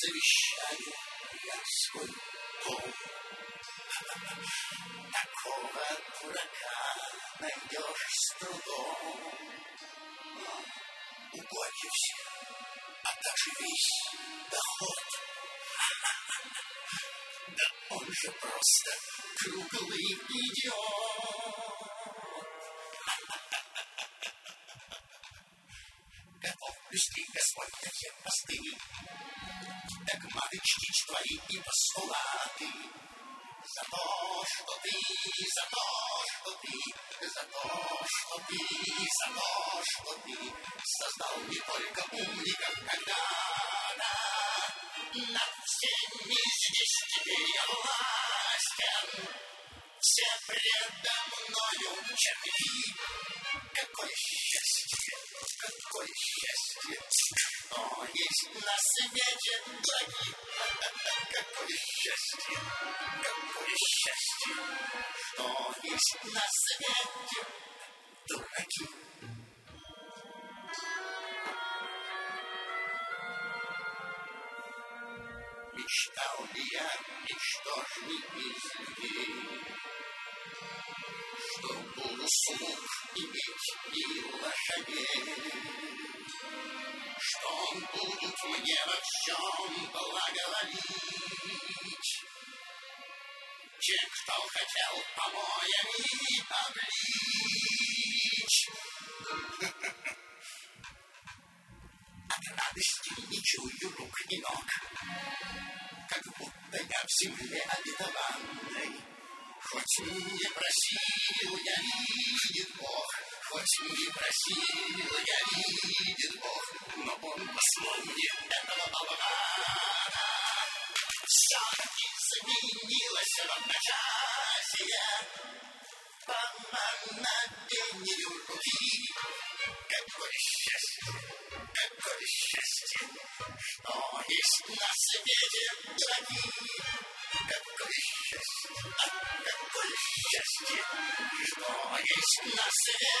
завещаю я свой дом. Такого дурака найдешь с трудом. Угодья все, а также весь доход. Да он же просто круглый идиот. Готовлюсь ты, Господь, на те посты, догматы чтить твои и постулаты. За то, что ты, за то, что ты, за то, что ты, за то, что ты создал не только умников когда-то. Над всеми здесь теперь я властен, все предо мною черви. Какое счастье, какое счастье, что есть на свете дураки. Какое счастье, что есть на свете дураки. Мечтал ли я, ничтожный из людей, что буду слуг иметь и лошадей, что будут мне во всем благоволить те, кто хотел помоями обличь. От радости не чую рук и ног, как будто я в земле обетованной. Хоть не просил я, видит Бог, хоть не просил я, видит Бог, но Он послал мне этого болвана. Все изменилось в одночасье по мановению руки. Какое счастье, что есть на свете дураки. Какое счастье, что есть на свете